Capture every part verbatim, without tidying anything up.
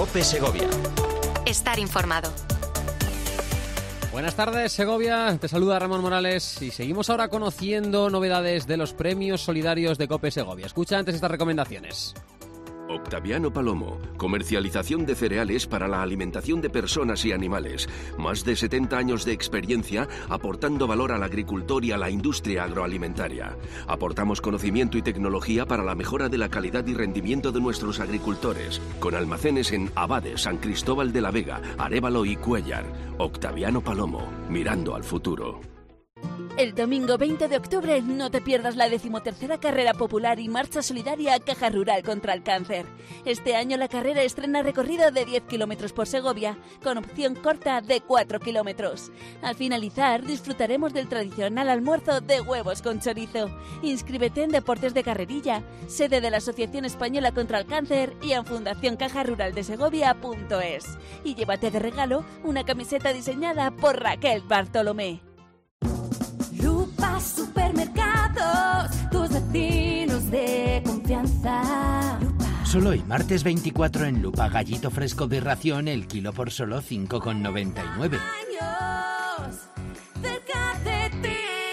COPE Segovia. Estar informado. Buenas tardes, Segovia. Te saluda Ramón Morales y seguimos ahora conociendo novedades de los premios solidarios de COPE Segovia. Escucha antes estas recomendaciones. Octaviano Palomo, comercialización de cereales para la alimentación de personas y animales. Más de setenta años de experiencia aportando valor al agricultor y a la industria agroalimentaria. Aportamos conocimiento y tecnología para la mejora de la calidad y rendimiento de nuestros agricultores, con almacenes en Abade, San Cristóbal de la Vega, Arévalo y Cuéllar. Octaviano Palomo, mirando al futuro. El domingo veinte de octubre no te pierdas la decimotercera carrera popular y marcha solidaria Caja Rural contra el Cáncer. Este año la carrera estrena recorrido de diez kilómetros por Segovia, con opción corta de cuatro kilómetros. Al finalizar disfrutaremos del tradicional almuerzo de huevos con chorizo. Inscríbete en Deportes de Carrerilla, sede de la Asociación Española contra el Cáncer y en fundación caja rural de segovia punto es. Y llévate de regalo una camiseta diseñada por Raquel Bartolomé. Lupa Supermercados, tus vecinos de confianza. Lupa. Solo hoy, martes veinticuatro, en Lupa, gallito fresco de ración, el kilo por solo cinco con noventa y nueve. Años cerca de ti.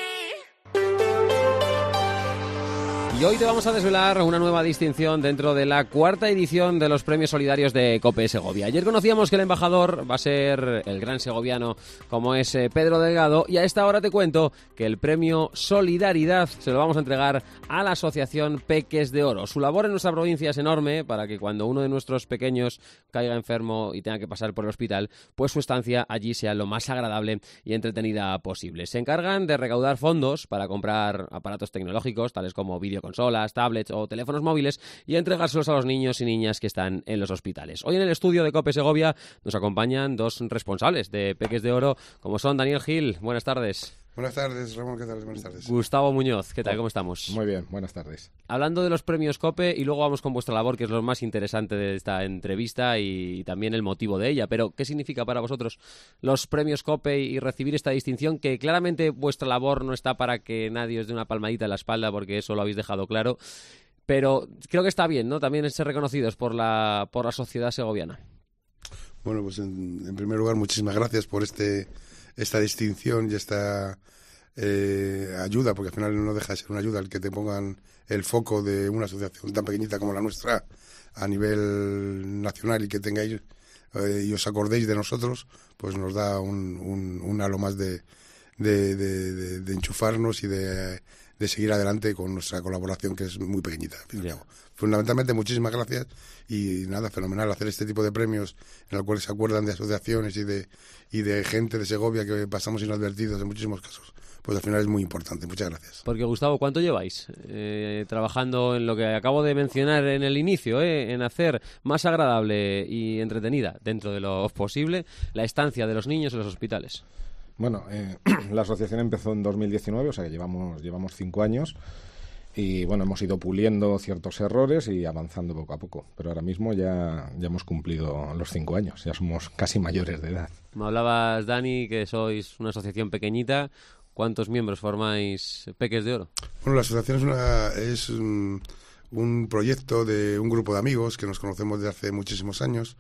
Y hoy te vamos a desvelar una nueva distinción dentro de la cuarta edición de los premios solidarios de COPE Segovia. Ayer conocíamos que el embajador va a ser el gran segoviano como es Pedro Delgado, y a esta hora te cuento que el premio Solidaridad se lo vamos a entregar a la asociación Peques de Oro. Su labor en nuestra provincia es enorme para que cuando uno de nuestros pequeños caiga enfermo y tenga que pasar por el hospital, pues su estancia allí sea lo más agradable y entretenida posible. Se encargan de recaudar fondos para comprar aparatos tecnológicos tales como videoconsolas, consolas, tablets o teléfonos móviles y entregárselos a los niños y niñas que están en los hospitales. Hoy en el estudio de COPE Segovia nos acompañan dos responsables de Peques de Oro, como son Daniel Gil. Buenas tardes. Buenas tardes, Ramón, ¿qué tal? Buenas tardes. Gustavo Muñoz, ¿qué tal? ¿Cómo estamos? Muy bien, buenas tardes. Hablando de los premios COPE, y luego vamos con vuestra labor, que es lo más interesante de esta entrevista y también el motivo de ella, pero ¿qué significa para vosotros los premios COPE y recibir esta distinción? Que claramente vuestra labor no está para que nadie os dé una palmadita en la espalda, porque eso lo habéis dejado claro, pero creo que está bien, ¿no? También ser reconocidos por la, por la sociedad segoviana. Bueno, pues en, en primer lugar, muchísimas gracias por este esta distinción y esta eh, ayuda, porque al final no deja de ser una ayuda el que te pongan el foco de una asociación tan pequeñita como la nuestra a nivel nacional y que tengáis eh, y os acordéis de nosotros, pues nos da un, un, un halo más de, de, de, de, de enchufarnos y de, de seguir adelante con nuestra colaboración, que es muy pequeñita. Yeah. Fundamentalmente, muchísimas gracias y nada, fenomenal hacer este tipo de premios en el cual se acuerdan de asociaciones y de y de gente de Segovia que pasamos inadvertidos en muchísimos casos. Pues al final es muy importante. Muchas gracias. Porque, Gustavo, ¿cuánto lleváis eh, trabajando en lo que acabo de mencionar en el inicio, eh, en hacer más agradable y entretenida, dentro de lo posible, la estancia de los niños en los hospitales? Bueno, eh, la asociación empezó en dos mil diecinueve, o sea que llevamos, llevamos cinco años. Y bueno, hemos ido puliendo ciertos errores y avanzando poco a poco. Pero ahora mismo ya, ya hemos cumplido los cinco años, ya somos casi mayores de edad. Me hablabas, Dani, que sois una asociación pequeñita. ¿Cuántos miembros formáis Peques de Oro? Bueno, la asociación es, una, es un, un proyecto de un grupo de amigos que nos conocemos desde hace muchísimos años,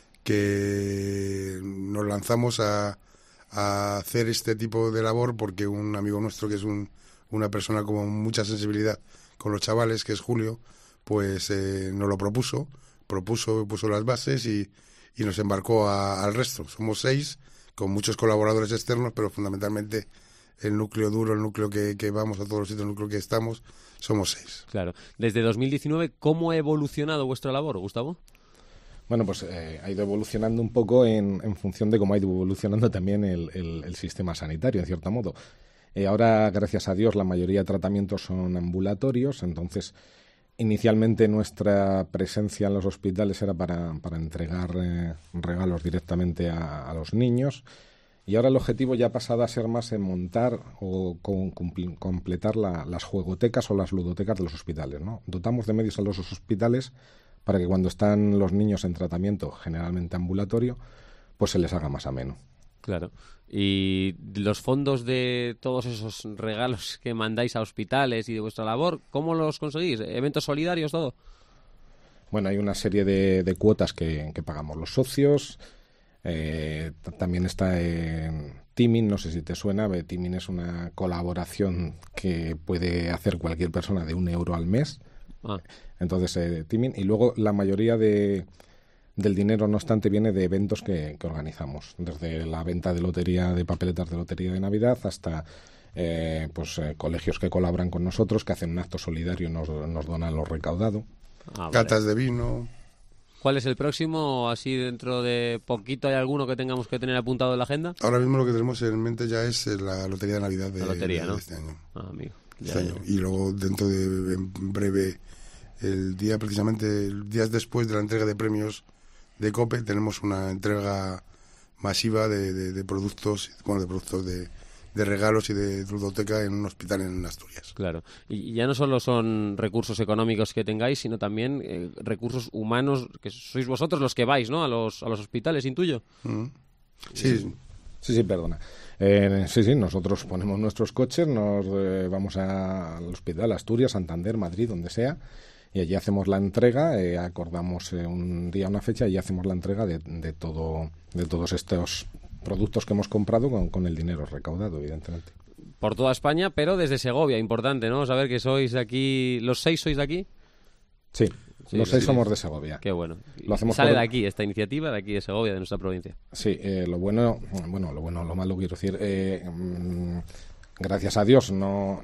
que nos lanzamos a, a hacer este tipo de labor porque un amigo nuestro, que es un una persona con mucha sensibilidad con los chavales, que es Julio, pues eh, nos lo propuso, propuso, puso las bases y, y nos embarcó a, al resto. Somos seis, con muchos colaboradores externos, pero fundamentalmente el núcleo duro, el núcleo que, que vamos a todos los sitios, el núcleo que estamos, somos seis. Claro. Desde dos mil diecinueve, ¿cómo ha evolucionado vuestra labor, Gustavo? Bueno, pues eh, ha ido evolucionando un poco en, en función de cómo ha ido evolucionando también el, el, el sistema sanitario, en cierto modo. Eh, ahora, gracias a Dios, la mayoría de tratamientos son ambulatorios, entonces inicialmente nuestra presencia en los hospitales era para, para entregar eh, regalos directamente a, a los niños, y ahora el objetivo ya ha pasado a ser más en montar o con, cumplir, completar la, las juegotecas o las ludotecas de los hospitales, ¿no? Dotamos de medios a los hospitales para que cuando están los niños en tratamiento, generalmente ambulatorio, pues se les haga más ameno. Claro. Y los fondos de todos esos regalos que mandáis a hospitales y de vuestra labor, ¿cómo los conseguís? ¿Eventos solidarios, todo? Bueno, hay una serie de, de cuotas que, que pagamos los socios. Eh, t- también está en Timin, no sé si te suena. Timin es una colaboración que puede hacer cualquier persona de un euro al mes. Ah. Entonces, eh, Timin. Y luego la mayoría de, del dinero, no obstante, viene de eventos que, que organizamos. Desde la venta de lotería, de papeletas de lotería de Navidad, hasta eh, pues eh, colegios que colaboran con nosotros, que hacen un acto solidario y nos, nos donan lo recaudado. Ah, vale. Catas de vino. ¿Cuál es el próximo? Así dentro de poquito, ¿hay alguno que tengamos que tener apuntado en la agenda? Ahora mismo lo que tenemos en mente ya es eh, la Lotería de Navidad de, La lotería, de ¿no? este año. Ah, amigo. Ya, Este ya. año. Y luego dentro de en breve, el día precisamente, días después de la entrega de premios de COPE, tenemos una entrega masiva de, de, de productos, bueno, de productos de, de regalos y de ludoteca en un hospital en Asturias. Claro. Y ya no solo son recursos económicos que tengáis, sino también eh, recursos humanos, que sois vosotros los que vais, ¿no? A los, a los hospitales, intuyo. Mm. Sí, Sí, sí, perdona. Eh, sí, sí, nosotros ponemos nuestros coches, nos eh, vamos a, al hospital, Asturias, Santander, Madrid, donde sea, y allí hacemos la entrega, eh, acordamos eh, un día, una fecha, y hacemos la entrega de, de todo, de todos estos productos que hemos comprado con, con el dinero recaudado, evidentemente. Por toda España, pero desde Segovia, importante, ¿no? Saber que sois de aquí, ¿los seis sois de aquí? Sí, Sí, los seis sí. somos de Segovia. Qué bueno. Lo hacemos Sale por- de aquí esta iniciativa, de aquí de Segovia, de nuestra provincia. Sí, eh, lo bueno, bueno, lo bueno, lo malo quiero decir, eh, mm, gracias a Dios no,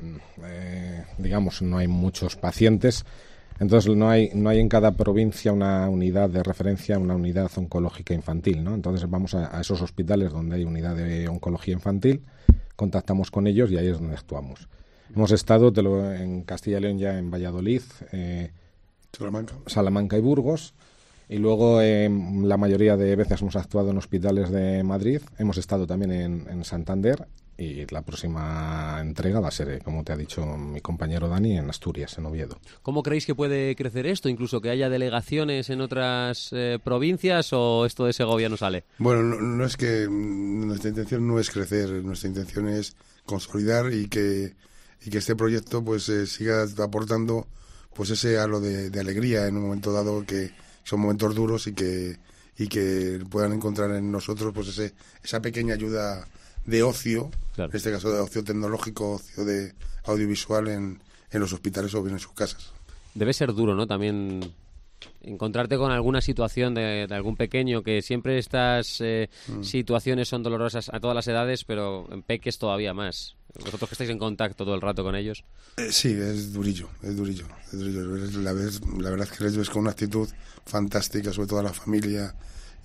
eh, digamos, no hay muchos pacientes, entonces no hay, no hay en cada provincia una unidad de referencia, una unidad oncológica infantil, ¿no? Entonces vamos a, a esos hospitales donde hay unidad de oncología infantil, contactamos con ellos y ahí es donde actuamos. Hemos estado te lo, en Castilla y León, ya en Valladolid, eh, Salamanca. Salamanca y Burgos, y luego eh, la mayoría de veces hemos actuado en hospitales de Madrid, hemos estado también en, en Santander, y la próxima entrega va a ser, eh, como te ha dicho mi compañero Dani, en Asturias, en Oviedo. ¿Cómo creéis que puede crecer esto? Incluso que haya delegaciones en otras eh, provincias, o esto de Segovia no sale. Bueno, no, no es que mm, nuestra intención no es crecer, nuestra intención es consolidar y que, y que este proyecto pues eh, siga aportando pues ese halo de, de alegría en un momento dado, que son momentos duros, y que y que puedan encontrar en nosotros pues ese esa pequeña ayuda de ocio, Claro. en este caso de ocio tecnológico, ocio de audiovisual en, en los hospitales o bien en sus casas. Debe ser duro, ¿no? También encontrarte con alguna situación de, de algún pequeño, que siempre estas eh, Mm. situaciones son dolorosas a todas las edades, pero en peques todavía más. Vosotros que estáis en contacto todo el rato con ellos. Eh, sí, es durillo, es durillo. Es durillo. Es- La, vez- la verdad es que les ves con una actitud fantástica, sobre todo a la familia,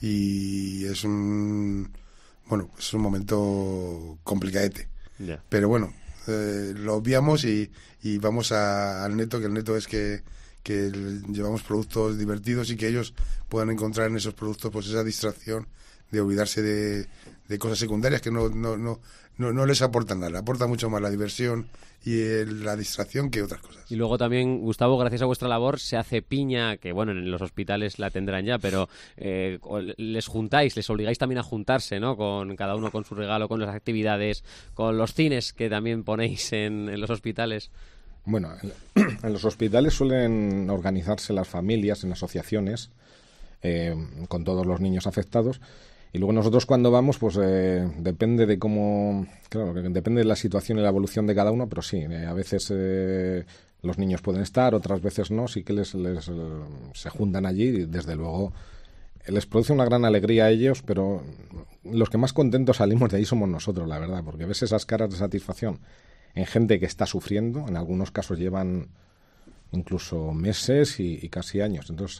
y es un, bueno, es un momento complicadete. Ya. Pero bueno, eh, lo obviamos y, y vamos a- al neto, que el neto es que, que el- llevamos productos divertidos y que ellos puedan encontrar en esos productos pues esa distracción de olvidarse de, de cosas secundarias que no, no, no, no, no les aportan nada. Aporta mucho más la diversión y el- la distracción que otras cosas. Y luego también, Gustavo, gracias a vuestra labor se hace piña, que bueno, en los hospitales la tendrán ya, pero eh, o- les juntáis, les obligáis también a juntarse, ¿no? Con cada uno con su regalo, con las actividades, con los cines que también ponéis en, en los hospitales. Bueno, en, en los hospitales suelen organizarse las familias en asociaciones eh, con todos los niños afectados, y luego nosotros cuando vamos, pues eh, depende de cómo, claro, que depende de la situación y la evolución de cada uno, pero sí, eh, a veces eh, los niños pueden estar, otras veces no, sí que les, les eh, se juntan allí, y desde luego eh, les produce una gran alegría a ellos, pero los que más contentos salimos de ahí somos nosotros, la verdad, porque ves esas caras de satisfacción en gente que está sufriendo, en algunos casos llevan incluso meses y, y casi años. Entonces,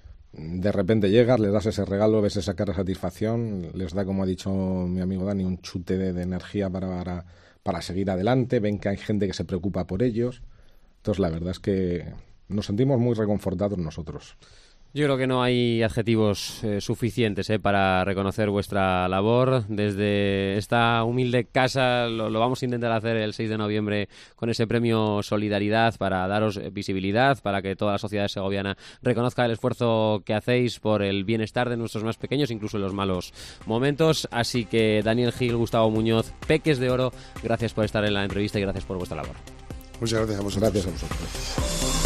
de repente llegas, les das ese regalo, ves esa cara de satisfacción, les da, como ha dicho mi amigo Dani, un chute de, de energía para, para, para seguir adelante, ven que hay gente que se preocupa por ellos. Entonces, la verdad es que nos sentimos muy reconfortados nosotros. Yo creo que no hay adjetivos eh, suficientes eh, para reconocer vuestra labor. Desde esta humilde casa lo, lo vamos a intentar hacer el seis de noviembre con ese premio Solidaridad, para daros eh, visibilidad, para que toda la sociedad segoviana reconozca el esfuerzo que hacéis por el bienestar de nuestros más pequeños, incluso en los malos momentos. Así que Daniel Gil, Gustavo Muñoz, Peques de Oro, gracias por estar en la entrevista y gracias por vuestra labor. Muchas gracias a vosotros. Gracias a vosotros.